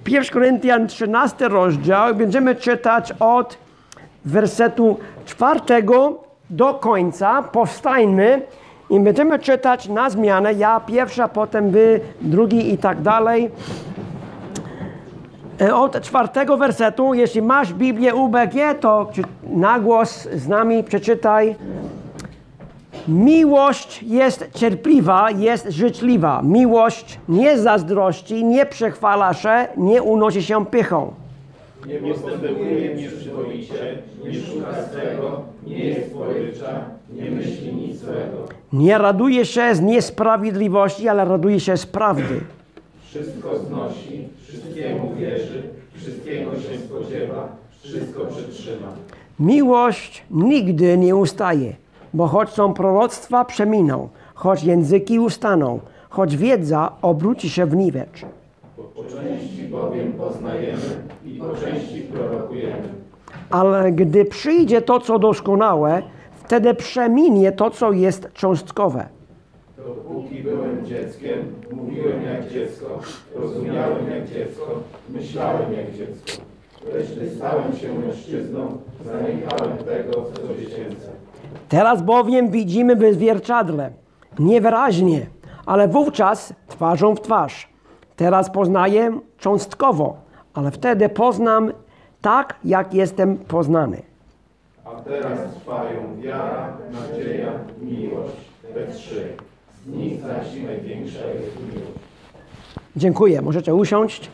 1 Koryntian 13 rozdział. Będziemy czytać od wersetu 4 do końca. Powstańmy i będziemy czytać na zmianę. Ja pierwsza, potem wy, drugi i tak dalej. Od 4 wersetu, jeśli masz Biblię UBG, to na głos z nami przeczytaj. Miłość jest cierpliwa, jest życzliwa. Miłość nie zazdrości, nie przechwala się, nie unosi się pychą. Nie postępuje nieprzyzwoicie, nie szuka swego, nie jest porycza, nie myśli nic złego. Nie raduje się z niesprawiedliwości, ale raduje się z prawdy. Wszystko znosi, wszystkiemu wierzy, wszystkiego się spodziewa, wszystko przetrzyma. Miłość nigdy nie ustaje, bo choć są proroctwa, przeminą, choć języki ustaną, choć wiedza obróci się w niwecz. Po części bowiem poznajemy i po części prorokujemy. Ale gdy przyjdzie to, co doskonałe, wtedy przeminie to, co jest cząstkowe. Dopóki byłem dzieckiem, mówiłem jak dziecko, rozumiałem jak dziecko, myślałem jak dziecko. Lecz gdy stałem się mężczyzną, zaniechałem tego, co dziecięce. Teraz bowiem widzimy w zwierciadle, niewyraźnie, ale wówczas twarzą w twarz. Teraz poznaję cząstkowo, ale wtedy poznam tak, jak jestem poznany. A teraz trwają wiara, nadzieja, miłość, te trzy. Z nich zaś największa jest miłość. Dziękuję. Możecie usiąść.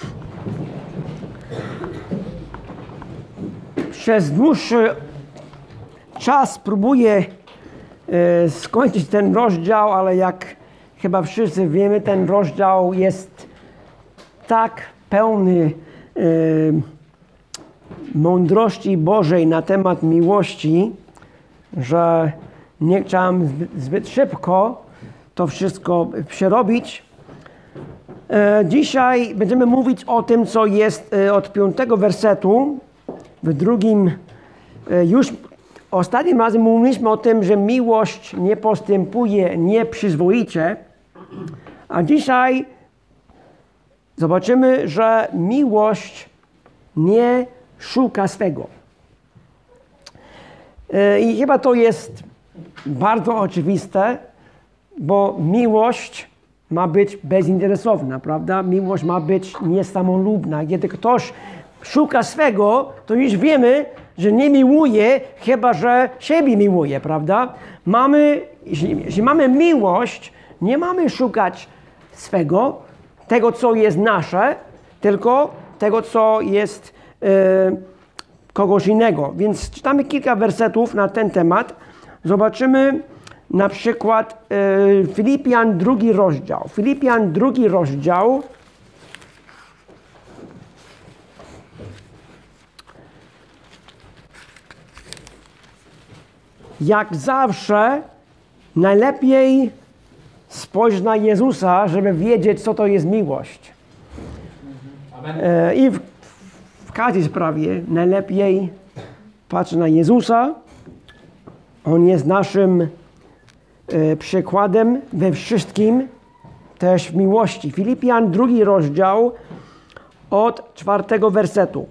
Przez dłuższy czas próbuję skończyć ten rozdział, ale jak chyba wszyscy wiemy, ten rozdział jest tak pełny mądrości Bożej na temat miłości, że nie chciałem zbyt szybko to wszystko przerobić. Dzisiaj będziemy mówić o tym, co jest od 5 wersetu. W drugim, już ostatnim razem mówiliśmy o tym, że miłość nie postępuje nieprzyzwoicie, a dzisiaj zobaczymy, że miłość nie szuka swego. I chyba to jest bardzo oczywiste, bo miłość ma być bezinteresowna, prawda? Miłość ma być niesamolubna. Kiedy ktoś szuka swego, to już wiemy, że nie miłuje, chyba że siebie miłuje, prawda? Jeśli mamy miłość, nie mamy szukać swego, tego, co jest nasze, tylko tego, co jest kogoś innego. Więc czytamy kilka wersetów na ten temat. Zobaczymy na przykład Filipian 2 rozdział. Filipian 2 rozdział. Jak zawsze najlepiej spojrzeć na Jezusa, żeby wiedzieć, co to jest miłość. I w każdej sprawie najlepiej patrzeć na Jezusa. On jest naszym przykładem we wszystkim, też w miłości. Filipian 2 rozdział od 4 wersetu.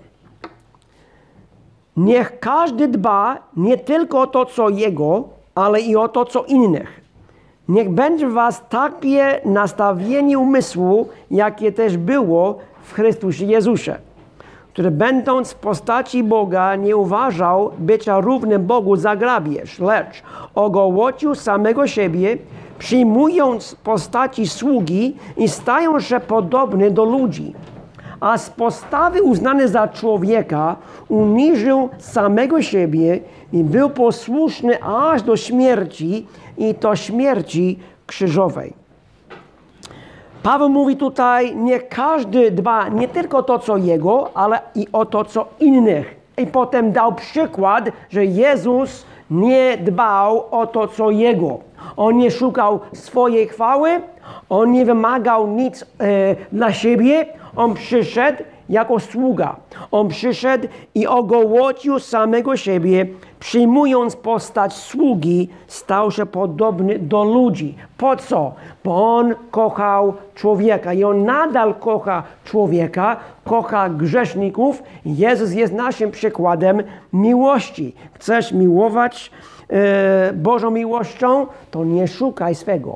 Niech każdy dba nie tylko o to, co jego, ale i o to, co innych. Niech będzie w was takie nastawienie umysłu, jakie też było w Chrystusie Jezusie, który będąc w postaci Boga nie uważał bycia równym Bogu za grabież, lecz ogołocił samego siebie, przyjmując postaci sługi i stając się podobny do ludzi. A z postawy uznany za człowieka uniżył samego siebie i był posłuszny aż do śmierci i to śmierci krzyżowej. Paweł mówi tutaj, niech każdy dba nie tylko o to, co jego, ale i o to, co innych. I potem dał przykład, że Jezus nie dbał o to, co jego. On nie szukał swojej chwały, on nie wymagał nic dla siebie. On przyszedł jako sługa. On przyszedł i ogołocił samego siebie, przyjmując postać sługi, stał się podobny do ludzi. Po co? Bo On kochał człowieka i On nadal kocha człowieka, kocha grzeszników. Jezus jest naszym przykładem miłości. Chcesz miłować Bożą miłością? To nie szukaj swego.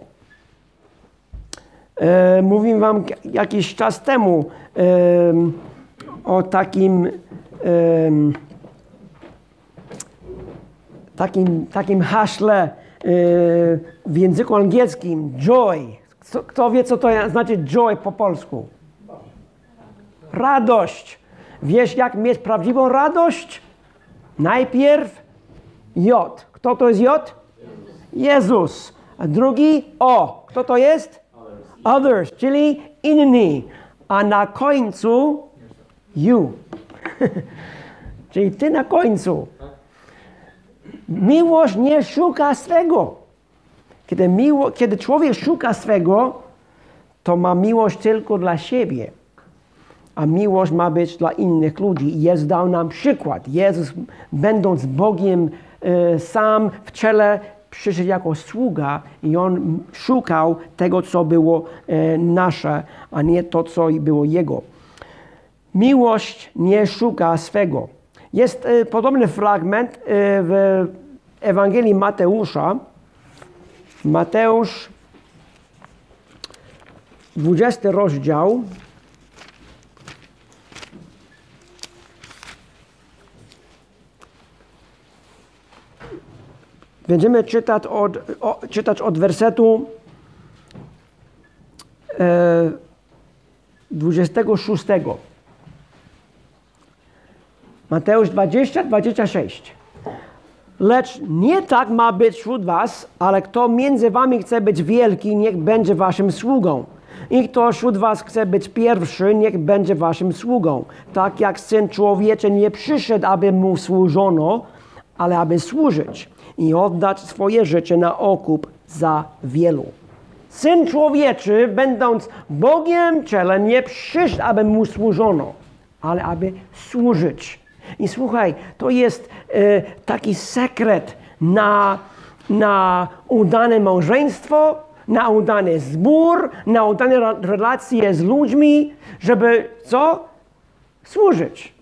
Mówiłem wam jakiś czas temu o takim haśle w języku angielskim, joy. Kto wie, co to znaczy joy po polsku? Radość. Wiesz, jak mieć prawdziwą radość? Najpierw J. Kto to jest J? Jezus. A drugi O. Kto to jest? Others, czyli inni. A na końcu you. Czyli ty na końcu. Miłość nie szuka swego. Kiedy człowiek szuka swego, to ma miłość tylko dla siebie. A miłość ma być dla innych ludzi. Jezus dał nam przykład. Jezus, będąc Bogiem sam w ciele, przyszedł jako sługa i On szukał tego, co było nasze, a nie to, co było Jego. Miłość nie szuka swego. Jest podobny fragment w Ewangelii Mateusza. Mateusz, 20 rozdział. Będziemy czytać od wersetu 26. Mateusz 20-26. Lecz nie tak ma być wśród was, ale kto między wami chce być wielki, niech będzie waszym sługą. I kto wśród was chce być pierwszy, niech będzie waszym sługą. Tak jak Syn Człowieczy nie przyszedł, aby mu służono, ale aby służyć i oddać swoje życie na okup za wielu. Syn Człowieczy, będąc Bogiem ciele, nie przyszedł, aby mu służono, ale aby służyć. I słuchaj, to jest taki sekret na udane małżeństwo, na udany zbór, na udane relacje z ludźmi, żeby co? Służyć.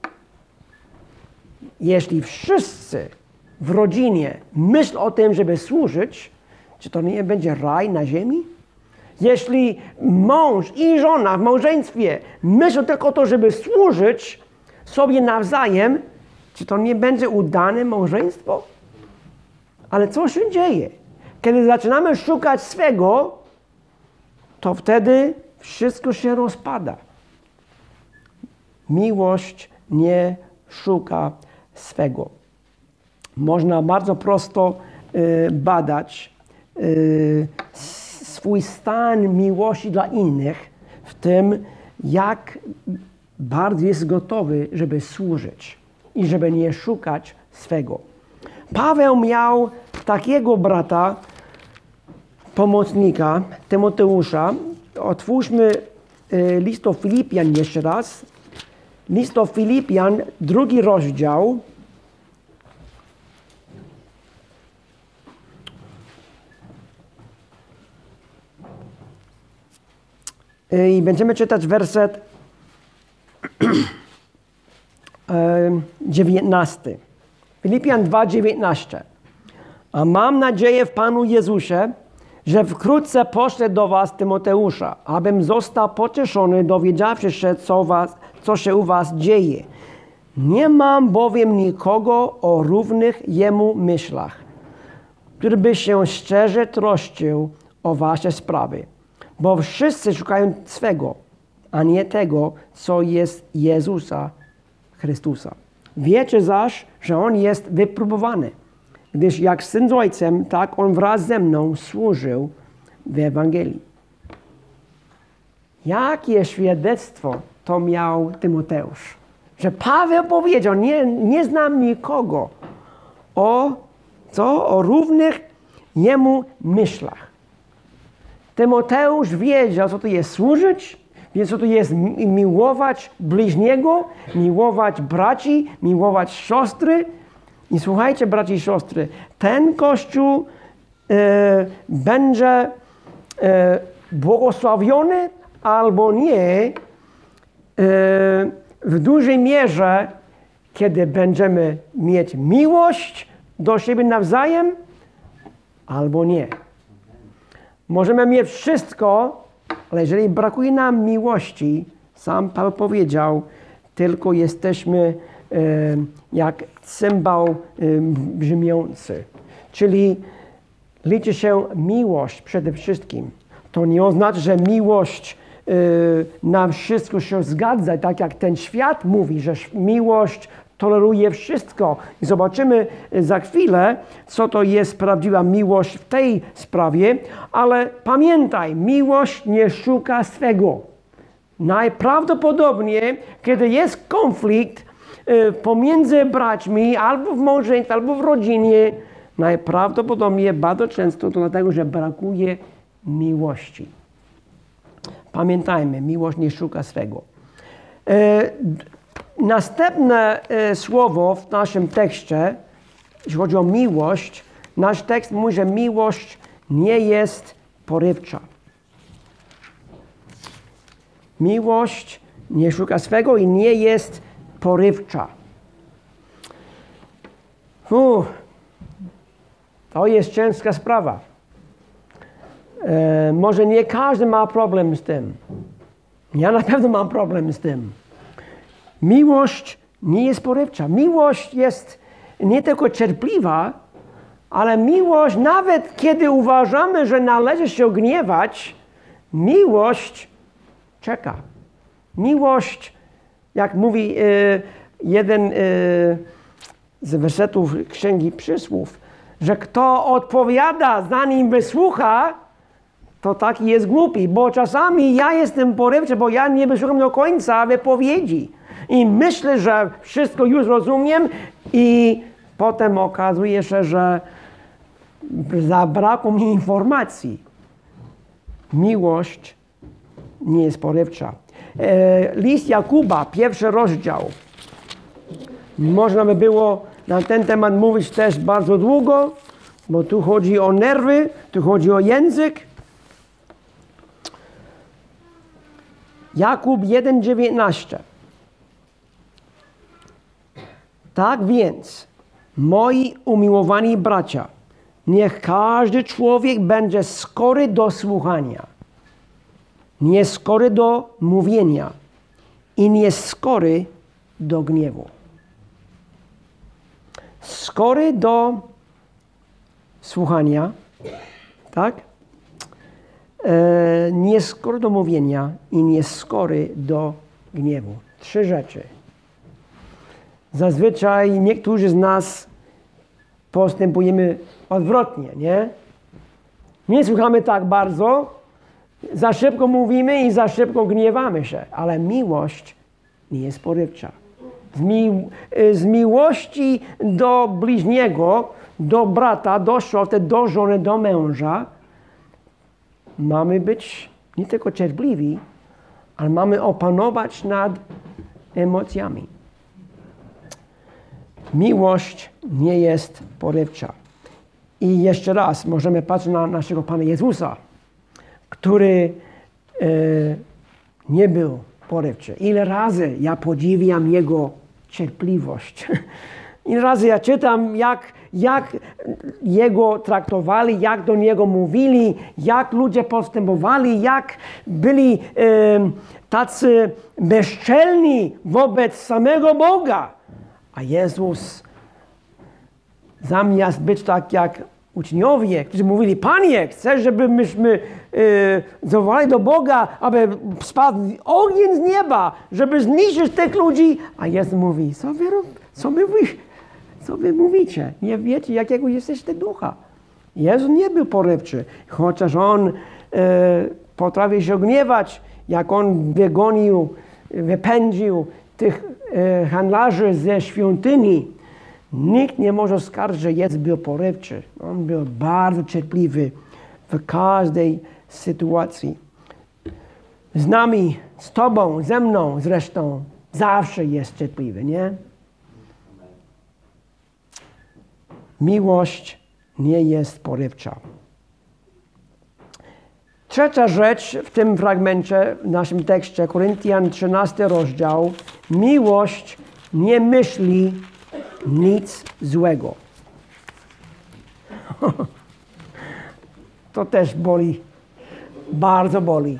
Jeśli wszyscy w rodzinie myślą o tym, żeby służyć, czy to nie będzie raj na ziemi? Jeśli mąż i żona w małżeństwie myślą tylko o to, żeby służyć sobie nawzajem, czy to nie będzie udane małżeństwo? Ale co się dzieje? Kiedy zaczynamy szukać swego, to wtedy wszystko się rozpada. Miłość nie szuka swego. Można bardzo prosto badać swój stan miłości dla innych w tym, jak bardzo jest gotowy, żeby służyć i żeby nie szukać swego. Paweł miał takiego brata, pomocnika, Tymoteusza. Otwórzmy list do Filipian jeszcze raz. List do Filipian, 2 rozdział. I będziemy czytać werset 19. Filipian 2:19. A mam nadzieję w Panu Jezusie, że wkrótce poślę do was Tymoteusza, abym został pocieszony, dowiedziawszy się, co się u was dzieje. Nie mam bowiem nikogo o równych jemu myślach, który by się szczerze troszczył o wasze sprawy. Bo wszyscy szukają swego, a nie tego, co jest Jezusa Chrystusa. Wiecie zaś, że On jest wypróbowany, gdyż jak Syn z Ojcem, tak On wraz ze mną służył w Ewangelii. Jakie świadectwo to miał Tymoteusz? Że Paweł powiedział, nie znam nikogo o równych jemu myślach. Tymoteusz wiedział, co to jest służyć, wiedział, co to jest miłować bliźniego, miłować braci, miłować siostry. I słuchajcie, bracia i siostry, ten Kościół będzie błogosławiony albo nie w dużej mierze, kiedy będziemy mieć miłość do siebie nawzajem, albo nie. Możemy mieć wszystko, ale jeżeli brakuje nam miłości, sam Paweł powiedział, tylko jesteśmy jak cymbał brzmiący. Czyli liczy się miłość przede wszystkim. To nie oznacza, że miłość na wszystko się zgadza, tak jak ten świat mówi, że miłość toleruje wszystko. I zobaczymy za chwilę, co to jest prawdziwa miłość w tej sprawie, ale pamiętaj, miłość nie szuka swego. Najprawdopodobniej, kiedy jest konflikt pomiędzy braćmi, albo w małżeństwie, albo w rodzinie, najprawdopodobniej bardzo często to dlatego, że brakuje miłości. Pamiętajmy, miłość nie szuka swego. Następne słowo w naszym tekście, jeśli chodzi o miłość, nasz tekst mówi, że miłość nie jest porywcza. Miłość nie szuka swego i nie jest porywcza. To jest ciężka sprawa. Może nie każdy ma problem z tym. Ja na pewno mam problem z tym. Miłość nie jest porywcza. Miłość jest nie tylko cierpliwa, ale miłość, nawet kiedy uważamy, że należy się gniewać, miłość czeka. Miłość, jak mówi jeden z wersetów Księgi Przysłów, że kto odpowiada, zanim wysłucha, to taki jest głupi, bo czasami ja jestem porywczy, bo ja nie wysłucham do końca wypowiedzi. I myślę, że wszystko już rozumiem i potem okazuje się, że zabrakło mi informacji. Miłość nie jest porywcza. List Jakuba, 1 rozdział. Można by było na ten temat mówić też bardzo długo, bo tu chodzi o nerwy, tu chodzi o język. Jakub 1,19. Tak więc, moi umiłowani bracia, niech każdy człowiek będzie skory do słuchania, nie skory do mówienia i nie skory do gniewu. Skory do słuchania, tak? Nie skory do mówienia i nie skory do gniewu. 3 rzeczy. Zazwyczaj niektórzy z nas postępujemy odwrotnie, nie? Nie słuchamy tak bardzo, za szybko mówimy i za szybko gniewamy się, ale miłość nie jest porywcza. Z miłości do bliźniego, do brata, do siostry, do żony, do męża mamy być nie tylko cierpliwi, ale mamy opanować nad emocjami. Miłość nie jest porywcza. I jeszcze raz możemy patrzeć na naszego Pana Jezusa, który nie był porywczy. Ile razy ja podziwiam Jego cierpliwość. Ile razy ja czytam, jak Jego traktowali, jak do Niego mówili, jak ludzie postępowali, jak byli tacy bezczelni wobec samego Boga. A Jezus zamiast być tak jak uczniowie, którzy mówili, Panie, chcesz, żeby myśmy zawołali do Boga, aby spadł ogień z nieba, żeby zniszczyć tych ludzi. A Jezus mówi, co wy mówicie? Nie wiecie, jakiego jesteście ducha. Jezus nie był porywczy, chociaż On potrafił się gniewać, jak On wypędził tych handlarzy ze świątyni. Nikt nie może skarżyć, że Jezus był porywczy. On był bardzo cierpliwy w każdej sytuacji. Z nami, z Tobą, ze mną zresztą zawsze jest cierpliwy, nie? Miłość nie jest porywcza. Trzecia rzecz w tym fragmencie, w naszym tekście, Koryntian 13 rozdział. Miłość nie myśli nic złego. To też boli. Bardzo boli.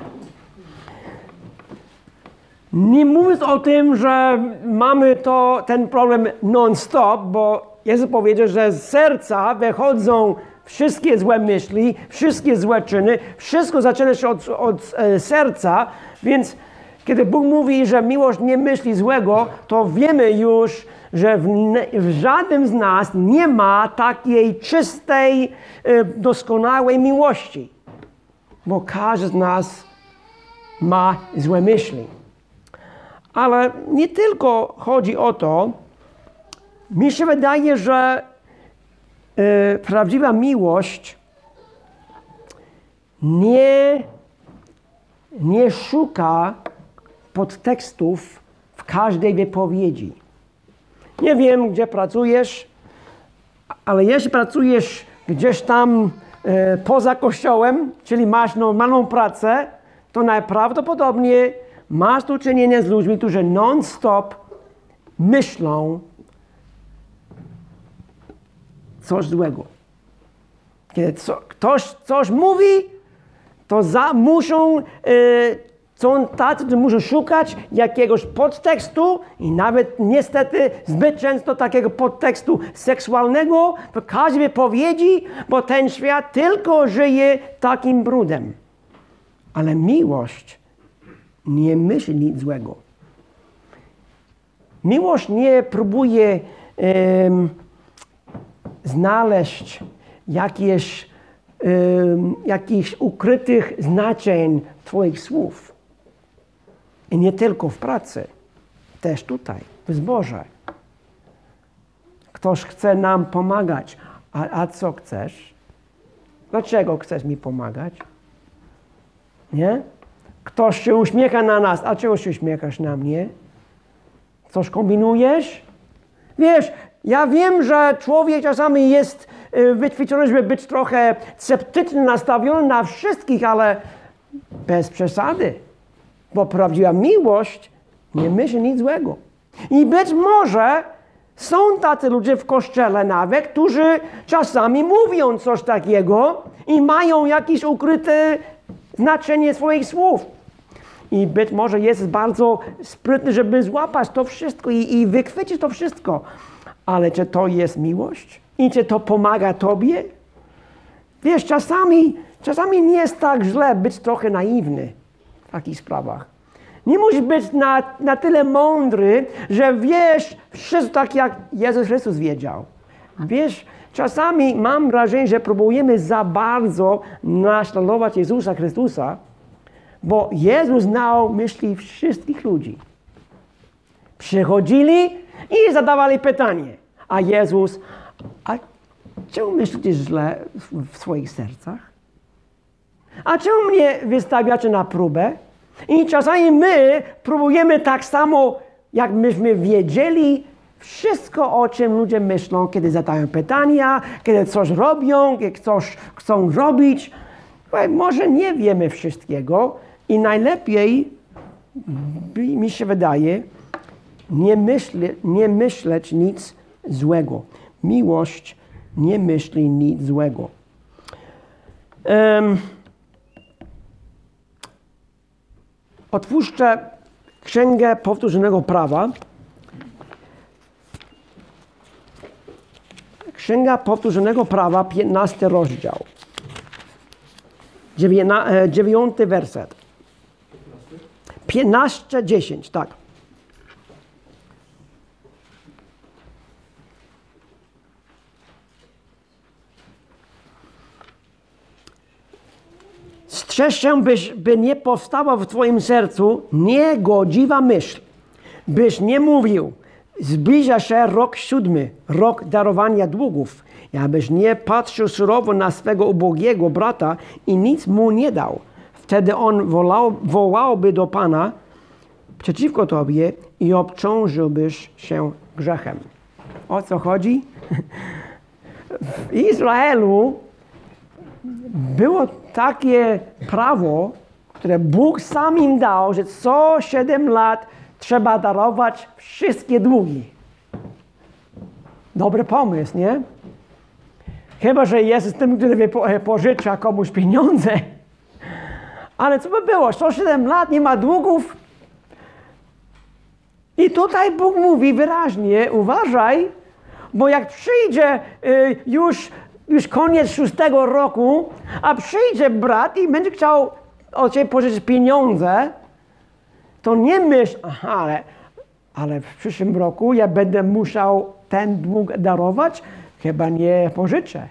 Nie mówiąc o tym, że mamy ten problem non-stop, bo Jezus powiedział, że z serca wychodzą wszystkie złe myśli, wszystkie złe czyny, wszystko zaczyna się od serca, więc kiedy Bóg mówi, że miłość nie myśli złego, to wiemy już, że w żadnym z nas nie ma takiej czystej, doskonałej miłości, bo każdy z nas ma złe myśli. Ale nie tylko chodzi o to, mi się wydaje, że prawdziwa miłość nie szuka podtekstów w każdej wypowiedzi. Nie wiem, gdzie pracujesz, ale jeśli pracujesz gdzieś tam poza kościołem, czyli masz normalną pracę, to najprawdopodobniej masz do czynienia z ludźmi, którzy non-stop myślą coś złego. Kiedy ktoś coś mówi, to są tacy, którzy muszą szukać jakiegoś podtekstu i nawet niestety zbyt często takiego podtekstu seksualnego w każdej wypowiedzi, bo ten świat tylko żyje takim brudem. Ale miłość nie myśli nic złego. Miłość nie próbuje znaleźć jakichś ukrytych znaczeń Twoich słów. I nie tylko w pracy, też tutaj, w zborze. Ktoś chce nam pomagać. A co chcesz? Dlaczego chcesz mi pomagać? Nie? Ktoś się uśmiecha na nas. A czego się uśmiechasz na mnie? Coś kombinujesz? Wiesz, ja wiem, że człowiek czasami jest wyćwiczony, żeby być trochę sceptycznie nastawiony na wszystkich, ale bez przesady. Bo prawdziwa miłość nie myśli nic złego. I być może są tacy ludzie w kościele nawet, którzy czasami mówią coś takiego i mają jakieś ukryte znaczenie swoich słów. I być może jest bardzo sprytny, żeby złapać to wszystko i wychwycić to wszystko. Ale czy to jest miłość? I czy to pomaga Tobie? Wiesz, czasami nie jest tak źle być trochę naiwny w takich sprawach. Nie musisz być na tyle mądry, że wiesz wszystko tak, jak Jezus Chrystus wiedział. Wiesz, czasami mam wrażenie, że próbujemy za bardzo naśladować Jezusa Chrystusa, bo Jezus znał myśli wszystkich ludzi. Przychodzili i zadawali pytanie. A Jezus, a czemu myślicie źle w swoich sercach? A czemu mnie wystawiacie na próbę? I czasami my próbujemy tak samo, jak myśmy wiedzieli wszystko, o czym ludzie myślą, kiedy zadają pytania, kiedy coś robią, kiedy coś chcą robić. Może nie wiemy wszystkiego i najlepiej, mi się wydaje, nie myśleć nic złego. Miłość nie myśli nic złego. Otwórzcie Księgę Powtórzonego Prawa. Księga Powtórzonego Prawa, 15 rozdział. 9 werset. 15:10, tak. Strzeż się, by nie powstała w Twoim sercu niegodziwa myśl, byś nie mówił, zbliża się rok 7, rok darowania długów, abyś nie patrzył surowo na swego ubogiego brata i nic mu nie dał. Wtedy on wołałby do Pana przeciwko Tobie i obciążyłbyś się grzechem. O co chodzi? w Izraelu było takie prawo, które Bóg sam im dał, że co 7 lat trzeba darować wszystkie długi. Dobry pomysł, nie? Chyba że jest tym, który pożycza komuś pieniądze. Ale co by było? 107 lat, nie ma długów. I tutaj Bóg mówi wyraźnie, uważaj, bo jak przyjdzie już koniec 6 roku, a przyjdzie brat i będzie chciał od ciebie pożyczyć pieniądze, to nie myśl, ale w przyszłym roku ja będę musiał ten dług darować, chyba nie pożyczę.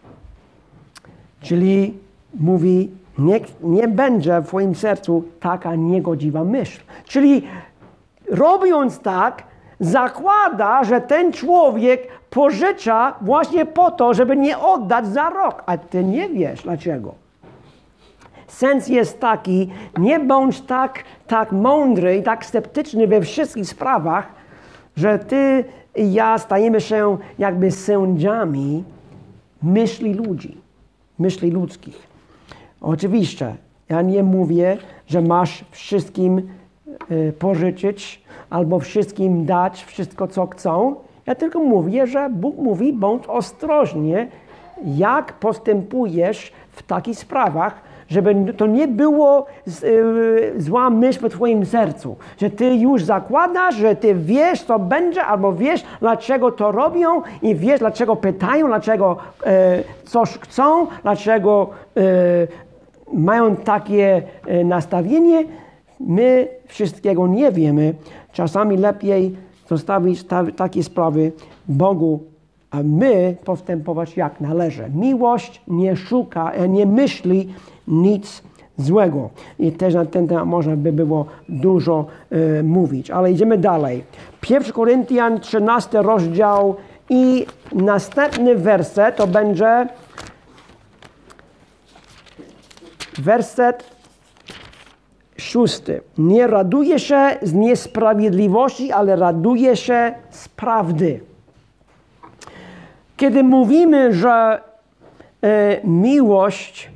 Czyli mówi, nie będzie w twoim sercu taka niegodziwa myśl. Czyli robiąc tak, zakłada, że ten człowiek pożycza właśnie po to, żeby nie oddać za rok, a ty nie wiesz dlaczego. Sens jest taki, nie bądź tak mądry i tak sceptyczny we wszystkich sprawach, że ty i ja stajemy się jakby sędziami myśli ludzi, myśli ludzkich. Oczywiście, ja nie mówię, że masz wszystkim pożyczyć albo wszystkim dać wszystko, co chcą. Ja tylko mówię, że Bóg mówi, bądź ostrożnie, jak postępujesz w takich sprawach, żeby to nie było zła myśl w twoim sercu, że ty już zakładasz, że ty wiesz, co będzie, albo wiesz, dlaczego to robią i wiesz, dlaczego pytają, dlaczego coś chcą, dlaczego mają takie nastawienie. My wszystkiego nie wiemy. Czasami lepiej zostawić takie sprawy Bogu, a my postępować jak należy. Miłość nie szuka, nie myśli nic złego. I też na ten temat można by było dużo mówić. Ale idziemy dalej. 1 Koryntian 13 rozdział i następny werset to będzie werset 6. Nie raduje się z niesprawiedliwości, ale raduje się z prawdy. Kiedy mówimy, że miłość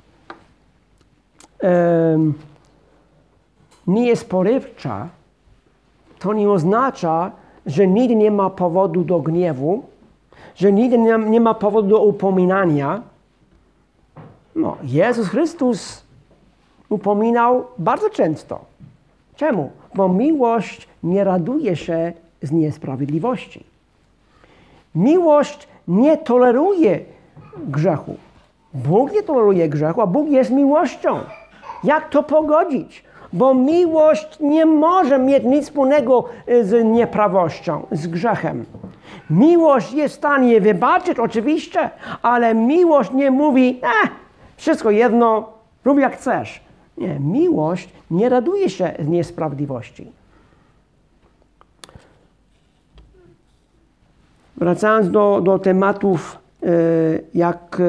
nie jest porywcza, to nie oznacza, że nigdy nie ma powodu do gniewu, że nigdy nie ma powodu do upominania. No, Jezus Chrystus upominał bardzo często. Czemu? Bo miłość nie raduje się z niesprawiedliwości. Miłość nie toleruje grzechu. Bóg nie toleruje grzechu, a Bóg jest miłością. Jak to pogodzić? Bo miłość nie może mieć nic wspólnego z nieprawością, z grzechem. Miłość jest w stanie wybaczyć, oczywiście, ale miłość nie mówi, wszystko jedno, rób jak chcesz. Nie, miłość nie raduje się z niesprawiedliwości. Wracając do tematów jak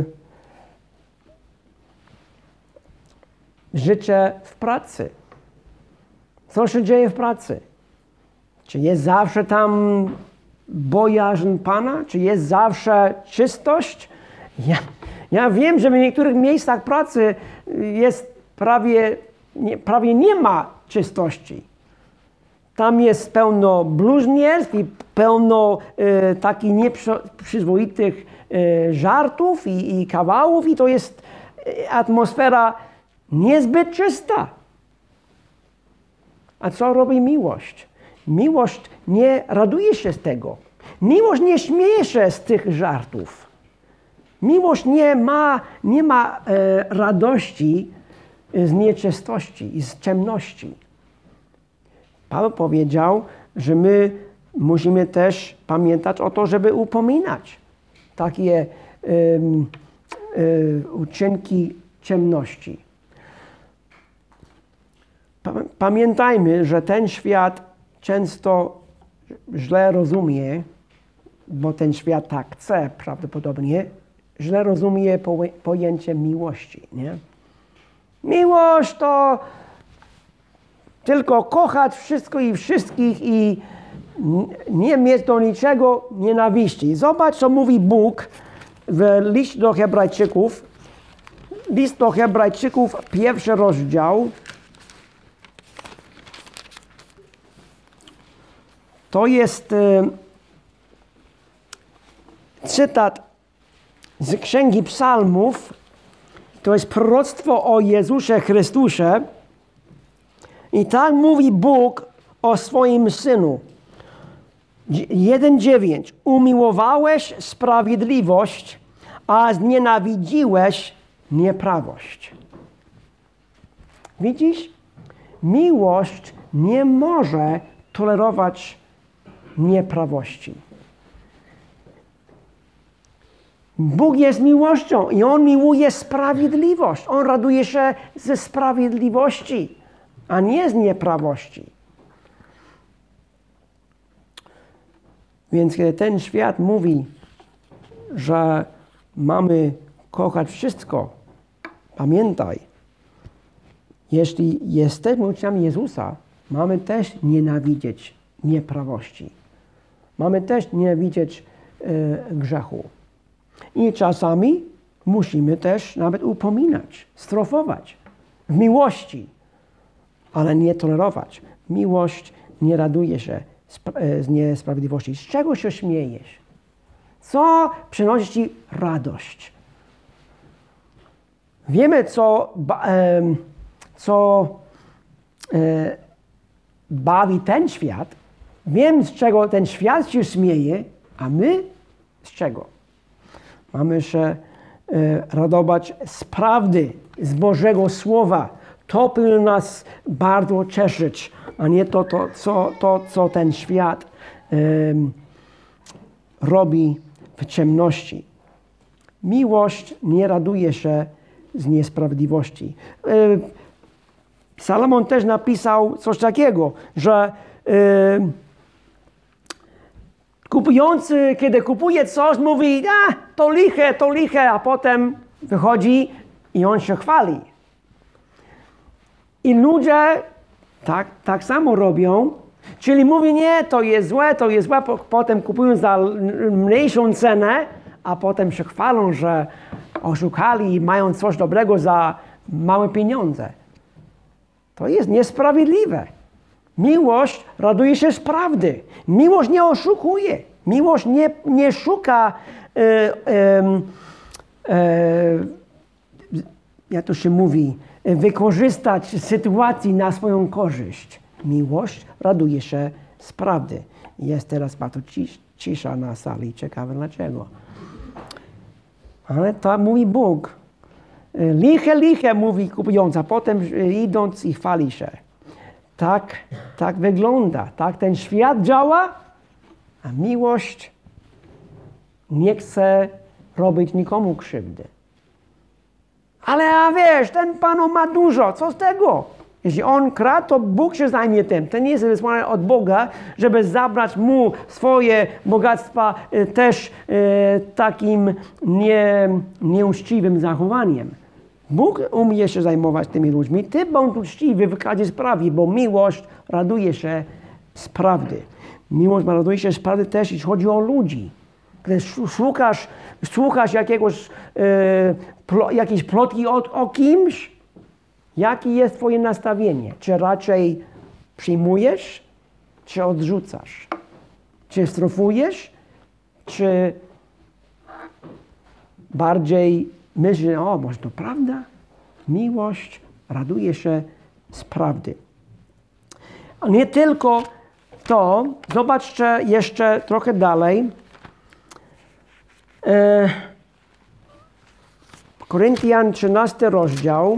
życie w pracy. Co się dzieje w pracy? Czy jest zawsze tam bojaźń Pana? Czy jest zawsze czystość? Ja wiem, że w niektórych miejscach pracy jest prawie nie ma czystości. Tam jest pełno bluźnierstw i pełno takich nieprzyzwoitych żartów i kawałów i to jest atmosfera niezbyt czysta. A co robi miłość? Miłość nie raduje się z tego. Miłość nie śmieje się z tych żartów. Miłość nie ma radości z nieczystości i z ciemności. Paweł powiedział, że my musimy też pamiętać o to, żeby upominać takie uczynki ciemności. Pamiętajmy, że ten świat często źle rozumie, bo ten świat tak chce prawdopodobnie, źle rozumie pojęcie miłości. Nie? Miłość to tylko kochać wszystko i wszystkich i nie mieć do niczego nienawiści. Zobacz, co mówi Bóg w liście do Hebrajczyków. List do Hebrajczyków, 1 rozdział. To jest cytat z Księgi Psalmów. To jest proroctwo o Jezusie Chrystusie. I tak mówi Bóg o swoim Synu. 1:9. Umiłowałeś sprawiedliwość, a znienawidziłeś nieprawość. Widzisz? Miłość nie może tolerować nieprawości. Bóg jest miłością i On miłuje sprawiedliwość. On raduje się ze sprawiedliwości, a nie z nieprawości. Więc kiedy ten świat mówi, że mamy kochać wszystko, pamiętaj, jeśli jesteśmy uczniami Jezusa, mamy też nienawidzieć nieprawości. Mamy też nienawidzieć grzechu. I czasami musimy też nawet upominać, strofować w miłości, ale nie tolerować. Miłość nie raduje się z niesprawiedliwości. Z czego się śmiejesz? Co przynosi ci radość? Wiemy, co bawi ten świat. Wiem, z czego ten świat się śmieje, a my z czego? Mamy się radować z prawdy, z Bożego Słowa. To powinno nas bardzo cieszyć, a nie to co ten świat robi w ciemności. Miłość nie raduje się z niesprawiedliwości. Salomon też napisał coś takiego, że kupujący, kiedy kupuje coś, mówi, to liche, a potem wychodzi i on się chwali. I ludzie tak samo robią, czyli mówi, nie, to jest złe, potem kupują za mniejszą cenę, a potem się chwalą, że oszukali i mają coś dobrego za małe pieniądze. To jest niesprawiedliwe. Miłość raduje się z prawdy. Miłość nie oszukuje. Miłość nie szuka, jak to się mówi, wykorzystać sytuacji na swoją korzyść. Miłość raduje się z prawdy. Jest teraz bardzo cisza na sali. Ciekawe dlaczego. Ale to mówi Bóg. Liche, mówi kupujący, a potem idąc i chwali się. Tak wygląda. Tak ten świat działa, a miłość nie chce robić nikomu krzywdy. Ale a wiesz, ten Pan ma dużo, co z tego? Jeśli on kradł, to Bóg się zajmie tym. To nie jest wysłane od Boga, żeby zabrać mu swoje bogactwa też takim nieuczciwym zachowaniem. Bóg umie się zajmować tymi ludźmi. Ty bądź uczciwy w każdej sprawie, bo miłość raduje się z prawdy. Miłość raduje się z prawdy też, jeśli chodzi o ludzi. Kiedy słuchasz jakiejś plotki o kimś, jakie jest twoje nastawienie? Czy raczej przyjmujesz, czy odrzucasz? Czy strofujesz, czy bardziej myślisz, może to prawda? Miłość raduje się z prawdy. A nie tylko to, zobaczcie jeszcze trochę dalej. Koryntian 13 rozdział.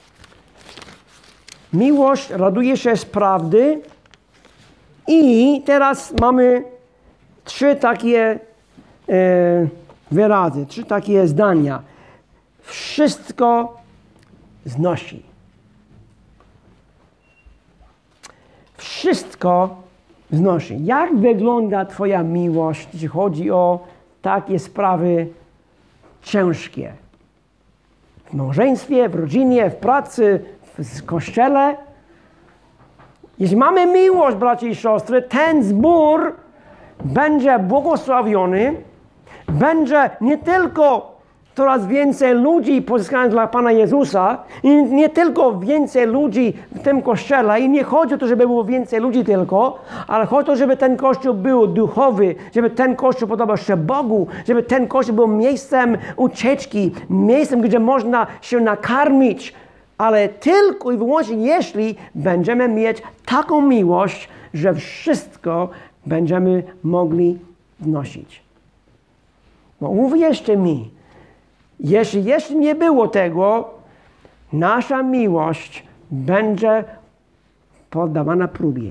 Miłość raduje się z prawdy i teraz mamy trzy takie wyrazy, trzy takie zdania. Wszystko znosi. Wszystko znosi. Jak wygląda twoja miłość, jeśli chodzi o takie sprawy ciężkie? W małżeństwie, w rodzinie, w pracy, w kościele. Jeśli mamy miłość, bracia i siostry, ten zbór będzie błogosławiony, będzie nie tylko coraz więcej ludzi pozyskanych dla Pana Jezusa i nie tylko więcej ludzi w tym kościele i nie chodzi o to, żeby było więcej ludzi tylko, ale chodzi o to, żeby ten kościół był duchowy, żeby ten kościół podobał się Bogu, żeby ten kościół był miejscem ucieczki, miejscem, gdzie można się nakarmić, ale tylko i wyłącznie jeśli będziemy mieć taką miłość, że wszystko będziemy mogli wnosić. Bo uwierzcie mi, jeśli nie było tego, nasza miłość będzie poddawana próbie.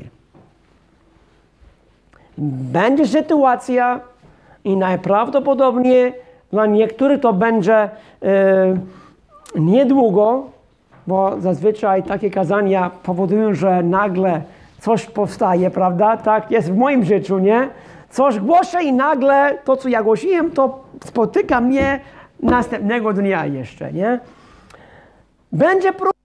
Będzie sytuacja i najprawdopodobniej dla niektórych to będzie niedługo, bo zazwyczaj takie kazania powodują, że nagle coś powstaje, prawda? Tak jest w moim życiu, nie? Coś głoszę i nagle to, co ja głosiłem, to spotyka mnie następnego dnia jeszcze, nie? Będzie próba.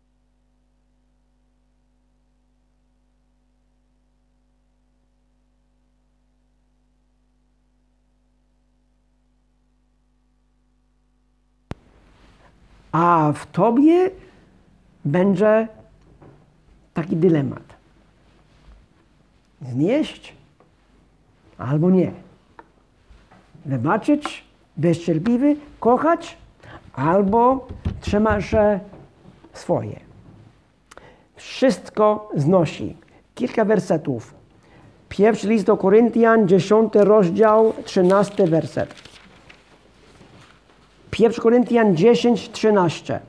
A w tobie będzie taki dylemat. Znieść albo nie. Wybaczyć, być cierpliwy, kochać albo trzymać się swoje. Wszystko znosi. Kilka wersetów. Pierwszy list do Koryntian, 10 rozdział, 13 werset. 1 Koryntian 10, 13.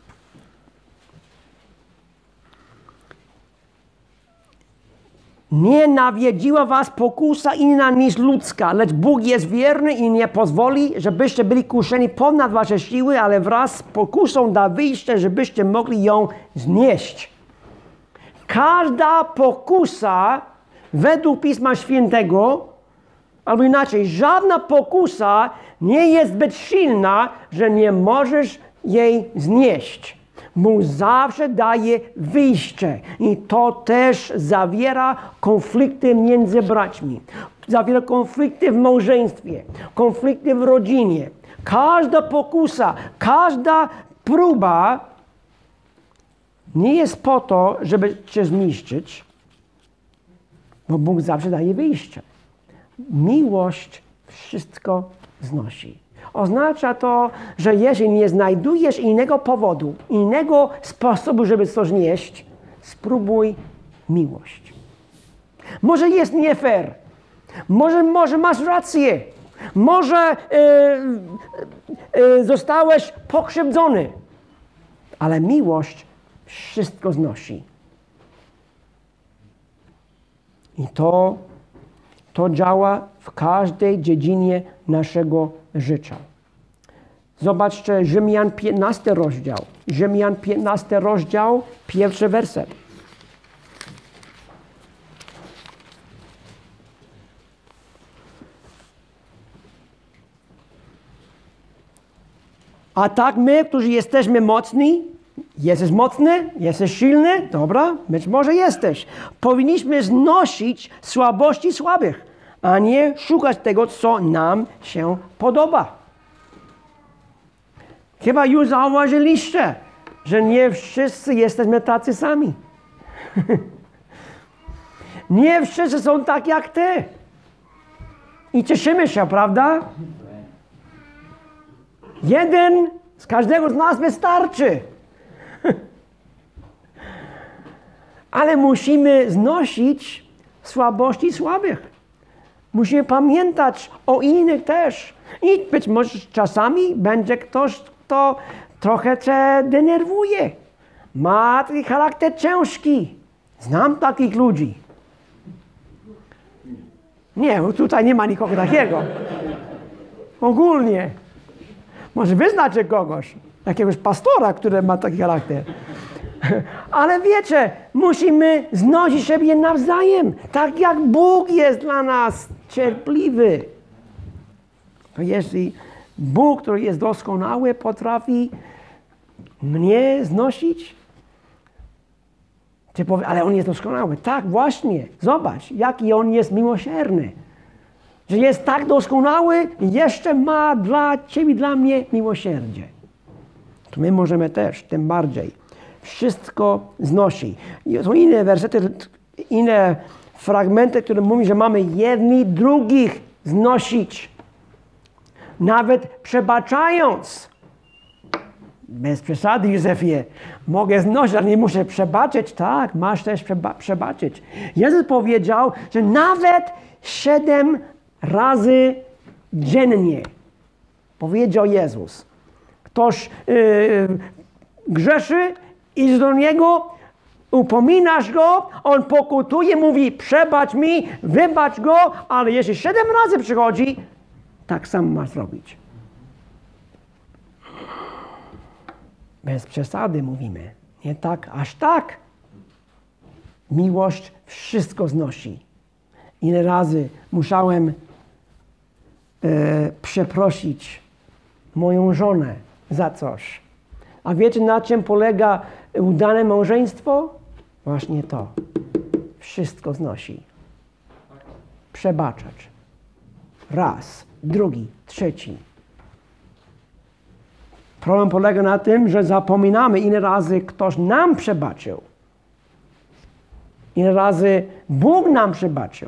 Nie nawiedziła was pokusa inna niż ludzka, lecz Bóg jest wierny i nie pozwoli, żebyście byli kuszeni ponad wasze siły, ale wraz z pokusą da wyjście, żebyście mogli ją znieść. Każda pokusa według Pisma Świętego, albo inaczej, żadna pokusa nie jest zbyt silna, że nie możesz jej znieść. Bóg zawsze daje wyjście i to też zawiera konflikty między braćmi. Zawiera konflikty w małżeństwie, konflikty w rodzinie. Każda pokusa, każda próba nie jest po to, żeby cię zniszczyć, bo Bóg zawsze daje wyjście. Miłość wszystko znosi. Oznacza to, że jeśli nie znajdujesz innego powodu, innego sposobu, żeby coś znieść, spróbuj miłość. Może jest nie fair, może masz rację, może zostałeś pokrzywdzony, ale miłość wszystko znosi. I to działa w każdej dziedzinie naszego życia. Zobaczcie Rzymian 15 rozdział. Rzymian 15 rozdział, pierwszy werset. A tak my, którzy jesteśmy mocni, jesteś mocny, jesteś silny, dobra, być może jesteś. Powinniśmy znosić słabości słabych, a nie szukać tego, co nam się podoba. Chyba już zauważyliście, że nie wszyscy jesteśmy tacy sami. Nie wszyscy są tak jak ty. I cieszymy się, prawda? Jeden z każdego z nas wystarczy. Ale musimy znosić słabości słabych. Musimy pamiętać o innych też. I być może czasami będzie ktoś, kto trochę cię denerwuje. Ma taki charakter ciężki. Znam takich ludzi. Nie, tutaj nie ma nikogo takiego. Ogólnie. Może wy znacie kogoś, jakiegoś pastora, który ma taki charakter. Ale wiecie, musimy znosić siebie nawzajem. Tak jak Bóg jest dla nas cierpliwy. To jeśli Bóg, który jest doskonały, potrafi mnie znosić, Ty powiesz, ale on jest doskonały. Tak, właśnie. Zobacz, jaki on jest miłosierny. Że jest tak doskonały i jeszcze ma dla ciebie, dla mnie miłosierdzie. To my możemy też, tym bardziej. Wszystko znosi. I są inne wersety, inne fragmenty, które mówią, że mamy jedni drugich znosić. Nawet przebaczając. Bez przesady, Józefie. Mogę znosić, ale nie muszę przebaczyć. Tak, masz też przebaczyć. Jezus powiedział, że nawet 7 razy dziennie. Powiedział Jezus. Ktoś grzeszy, idź do Niego, upominasz Go, On pokutuje, mówi przebacz mi, wybacz Go, ale jeśli 7 razy przychodzi, tak samo masz zrobić. Bez przesady mówimy. Nie tak, aż tak. Miłość wszystko znosi. Ile razy musiałem przeprosić moją żonę za coś. A wiecie, na czym polega udane małżeństwo? Właśnie to. Wszystko znosi. Przebaczać. Raz, drugi, trzeci. Problem polega na tym, że zapominamy, ile razy ktoś nam przebaczył. Ile razy Bóg nam przebaczył.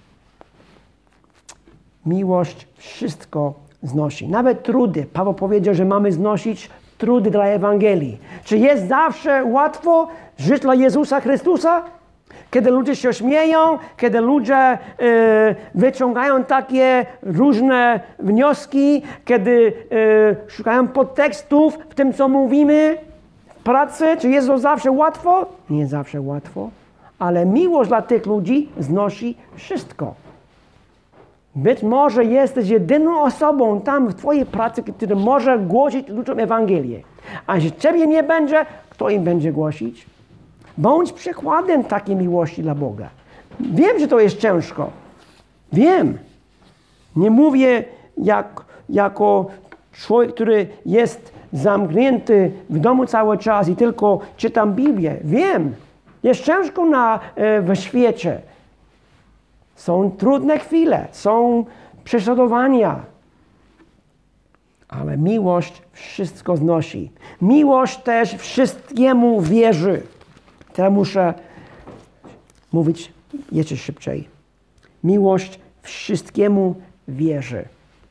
Miłość wszystko znosi. Nawet trudy. Paweł powiedział, że mamy znosić trudy dla Ewangelii. Czy jest zawsze łatwo żyć dla Jezusa Chrystusa? Kiedy ludzie się śmieją, kiedy ludzie wyciągają takie różne wnioski, kiedy szukają podtekstów w tym, co mówimy w pracy, czy jest to zawsze łatwo? Nie zawsze łatwo, ale miłość dla tych ludzi znosi wszystko. Być może jesteś jedyną osobą tam w twojej pracy, która może głosić ludziom Ewangelię. A jeśli ciebie nie będzie, kto im będzie głosić? Bądź przykładem takiej miłości dla Boga. Wiem, że to jest ciężko. Wiem. Nie mówię jako człowiek, który jest zamknięty w domu cały czas i tylko czytam Biblię. Wiem. Jest ciężko w świecie. Są trudne chwile, są prześladowania. Ale miłość wszystko znosi. Miłość też wszystkiemu wierzy. Teraz muszę mówić jeszcze szybciej. Miłość wszystkiemu wierzy.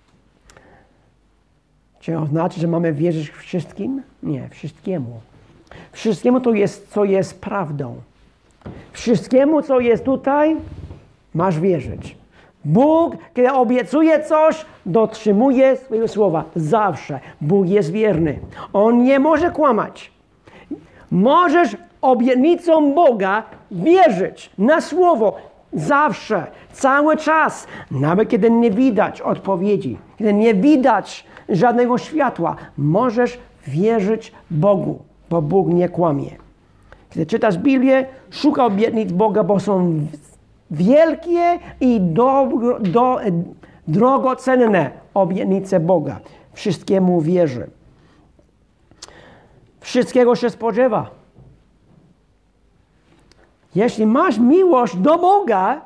Czy oznacza, że mamy wierzyć wszystkim? Nie, wszystkiemu. Wszystkiemu to jest, co jest prawdą. Wszystkiemu, co jest tutaj, masz wierzyć. Bóg, kiedy obiecuje coś, dotrzymuje swojego słowa. Zawsze. Bóg jest wierny. On nie może kłamać. Możesz obietnicom Boga wierzyć na słowo. Zawsze. Cały czas. Nawet kiedy nie widać odpowiedzi. Kiedy nie widać żadnego światła. możesz wierzyć Bogu, bo Bóg nie kłamie. Kiedy czytasz Biblię, szukaj obietnic Boga, bo są wielkie i drogocenne obietnice Boga. Wszystkiemu wierzy. Wszystkiego się spodziewa. Jeśli masz miłość do Boga,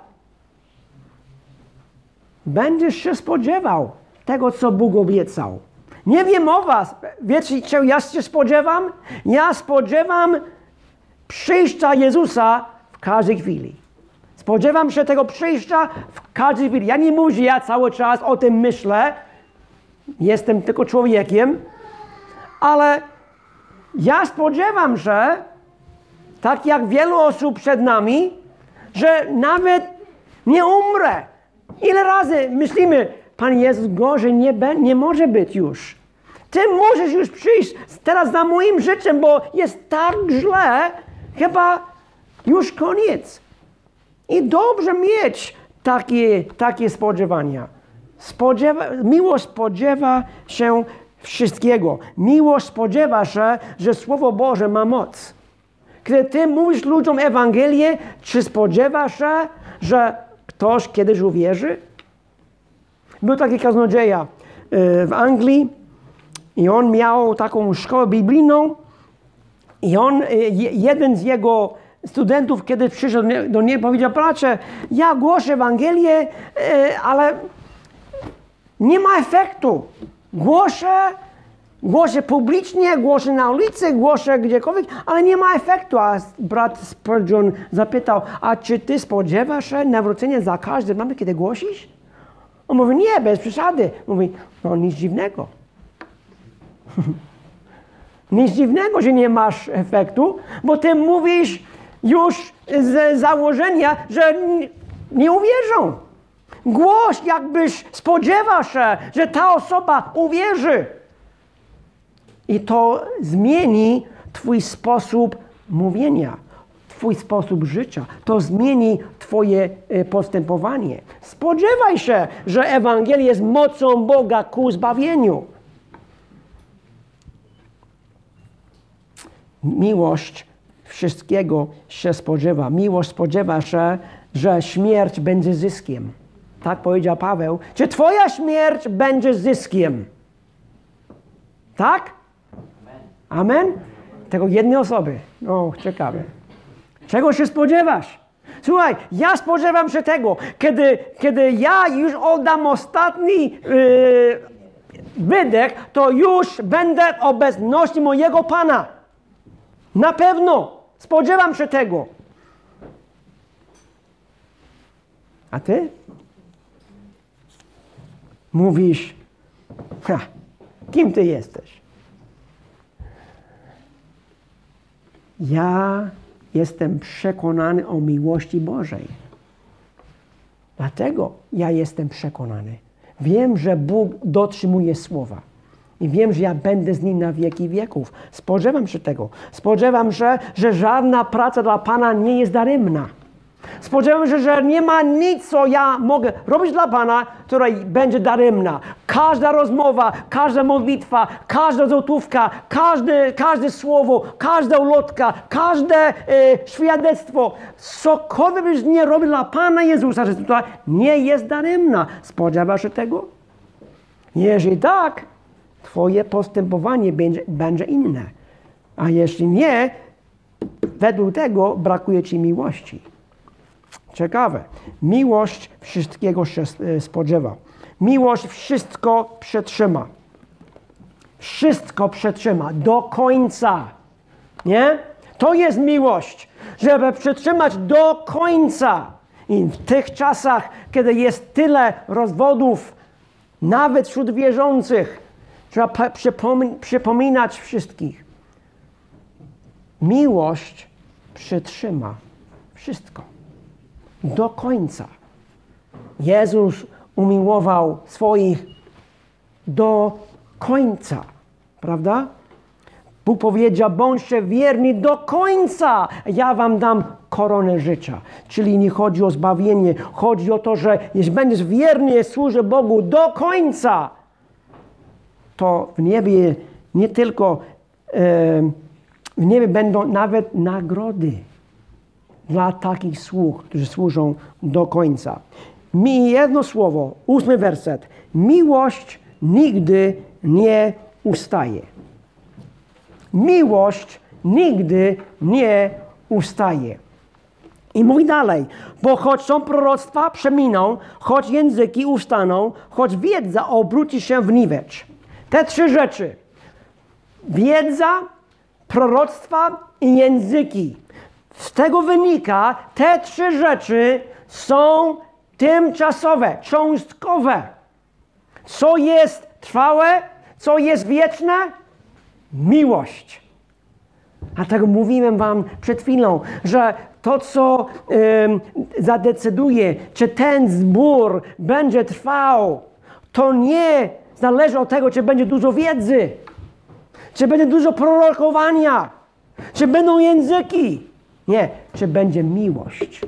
będziesz się spodziewał tego, co Bóg obiecał. Nie wiem o was. Wiecie, czego ja się spodziewam? Ja spodziewam przyjścia Jezusa w każdej chwili. Spodziewam się tego przyjścia w każdej chwili. Ja nie mówię, że ja cały czas o tym myślę. Jestem tylko człowiekiem. Ale ja spodziewam się, tak jak wielu osób przed nami, że nawet nie umrę. Ile razy myślimy, Pan Jezus gorzej nie może być już. Ty możesz już przyjść teraz za moim życiem, bo jest tak źle, chyba już koniec. I dobrze mieć takie spodziewania. Miłość spodziewa się wszystkiego. Miłość spodziewa się, że Słowo Boże ma moc. Kiedy ty mówisz ludziom Ewangelię, czy spodziewasz się, że ktoś kiedyś uwierzy? Był taki kaznodzieja w Anglii i on miał taką szkołę biblijną i jeden z jego studentów, kiedy przyszedł do niego, powiedział, bracie, ja głoszę Ewangelię, ale nie ma efektu. Głoszę publicznie, głoszę na ulicy, głoszę gdziekolwiek, ale nie ma efektu. A brat Spurgeon zapytał, a czy ty spodziewasz się nawrócenia za każdym razem, kiedy głosisz? On mówi, nie, bez przesady. Mówi, no nic dziwnego. Nic dziwnego, że nie masz efektu, bo ty mówisz już z założenia, że nie uwierzą. Głoś, jakbyś spodziewał się, że ta osoba uwierzy. I to zmieni twój sposób mówienia, twój sposób życia. To zmieni twoje postępowanie. Spodziewaj się, że Ewangelia jest mocą Boga ku zbawieniu. Miłość wszystkiego się spodziewa. Miłość spodziewa się, że śmierć będzie zyskiem. Tak powiedział Paweł. Czy twoja śmierć będzie zyskiem? Tak? Amen? Tego jednej osoby. No, ciekawe. Czego się spodziewasz? Słuchaj, ja spodziewam się tego, kiedy ja już oddam ostatni wydech, to już będę w obecności mojego Pana. Na pewno. Spodziewam się tego. A ty? Mówisz, kim ty jesteś? Ja jestem przekonany o miłości Bożej. Dlatego ja jestem przekonany. Wiem, że Bóg dotrzymuje słowa. I wiem, że ja będę z Nim na wieki wieków. Spodziewam się tego. Spodziewam się, że żadna praca dla Pana nie jest daremna. Spodziewam się, że nie ma nic, co ja mogę robić dla Pana, która będzie daremna. Każda rozmowa, każda modlitwa, każda złotówka, każde słowo, każda ulotka, każde świadectwo, cokolwiek byś nie robił dla Pana Jezusa Chrystusa, nie jest daremna. Spodziewasz się tego? Jeżeli tak, twoje postępowanie będzie inne. A jeśli nie, według tego brakuje ci miłości. Ciekawe. Miłość wszystkiego się spodziewa. Miłość wszystko przetrzyma. Wszystko przetrzyma do końca. Nie? To jest miłość, żeby przetrzymać do końca. I w tych czasach, kiedy jest tyle rozwodów, nawet wśród wierzących, trzeba przypominać wszystkich. Miłość przetrzyma wszystko. Do końca. Jezus umiłował swoich do końca. Prawda? Bóg powiedział, bądźcie wierni do końca. Ja wam dam koronę życia. Czyli nie chodzi o zbawienie. Chodzi o to, że jeśli będziesz wierny, służy Bogu do końca, to w niebie nie tylko w niebie będą nawet nagrody dla takich sług, którzy służą do końca. Jedno słowo, 8 werset. Miłość nigdy nie ustaje. Miłość nigdy nie ustaje. I mówi dalej, bo choć są proroctwa, przeminą, choć języki ustaną, choć wiedza obróci się w niwecz. Te trzy rzeczy. Wiedza, proroctwa i języki. Z tego wynika, te trzy rzeczy są tymczasowe, cząstkowe. Co jest trwałe, co jest wieczne? Miłość. A tak mówiłem wam przed chwilą, że to, co zadecyduje, czy ten zbór będzie trwał, to nie zależy od tego, czy będzie dużo wiedzy, czy będzie dużo prorokowania, czy będą języki. Nie, czy będzie miłość.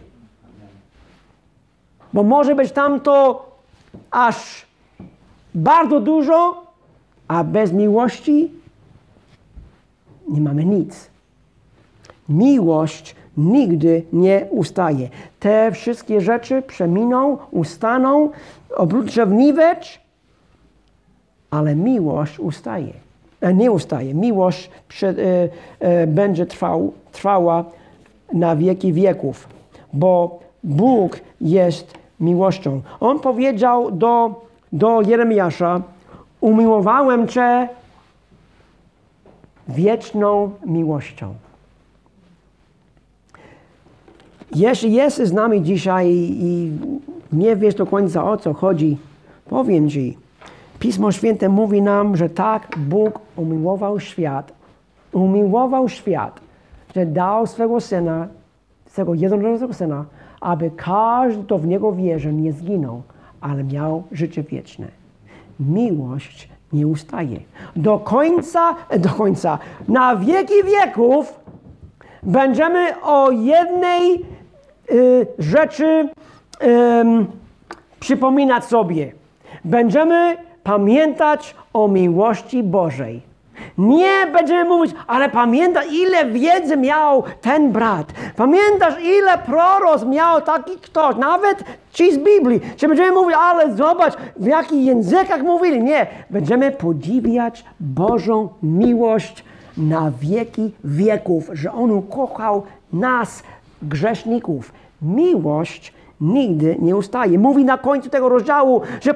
Bo może być tamto aż bardzo dużo, a bez miłości nie mamy nic. Miłość nigdy nie ustaje. Te wszystkie rzeczy przeminą, ustaną, obrócą się w niwecz, ale miłość ustaje. Nie ustaje. Miłość będzie trwała na wieki wieków, bo Bóg jest miłością. On powiedział do Jeremiasza: umiłowałem Cię wieczną miłością. Jeśli jesteś z nami dzisiaj i nie wiesz do końca, o co chodzi, powiem Ci, Pismo Święte mówi nam, że tak Bóg umiłował świat, że dał swego Syna, swego jednorodzonego Syna, aby każdy, kto w Niego wierzy, nie zginął, ale miał życie wieczne. Miłość nie ustaje. Do końca, na wieki wieków będziemy o jednej rzeczy przypominać sobie. Będziemy pamiętać o miłości Bożej. Nie będziemy mówić, ale pamiętasz, ile wiedzy miał ten brat. Pamiętasz, ile proroc miał taki ktoś, nawet ci z Biblii. Czy będziemy mówić, ale zobacz, w jakich językach mówili. Nie, będziemy podziwiać Bożą miłość na wieki wieków, że On ukochał nas, grzeszników. Miłość nigdy nie ustaje. Mówi na końcu tego rozdziału, że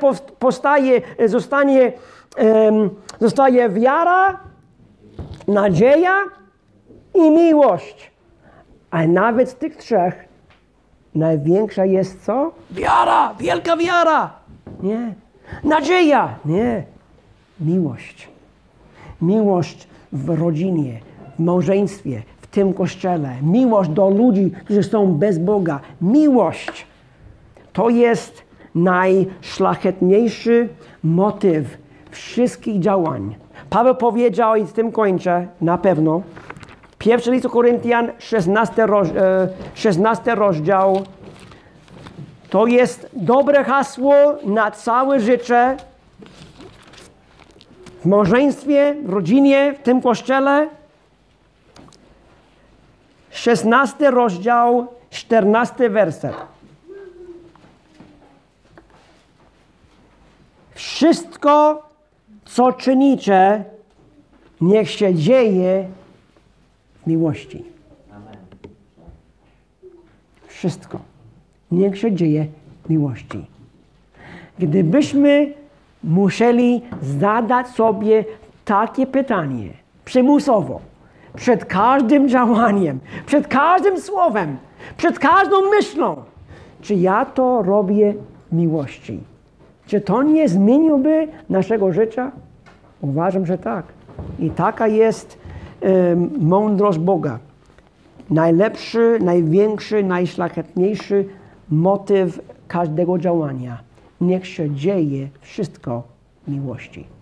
zostaje wiara, nadzieja i miłość. A nawet z tych trzech największa jest co? Wiara, wielka wiara. Nie. Nadzieja. Nie. Miłość. Miłość w rodzinie, w małżeństwie, w tym kościele. Miłość do ludzi, którzy są bez Boga. Miłość. To jest najszlachetniejszy motyw wszystkich działań. Paweł powiedział, i z tym kończę, na pewno, pierwszy list do Koryntian, 16 rozdział, to jest dobre hasło na całe życie, w małżeństwie, w rodzinie, w tym kościele. 16 rozdział, 14 werset. Wszystko, co czynicie, niech się dzieje w miłości. Wszystko. Niech się dzieje w miłości. Gdybyśmy musieli zadać sobie takie pytanie przymusowo, przed każdym działaniem, przed każdym słowem, przed każdą myślą, czy ja to robię w miłości? Czy to nie zmieniłoby naszego życia? Uważam, że tak. I taka jest mądrość Boga. Najlepszy, największy, najszlachetniejszy motyw każdego działania. Niech się dzieje wszystko w miłości.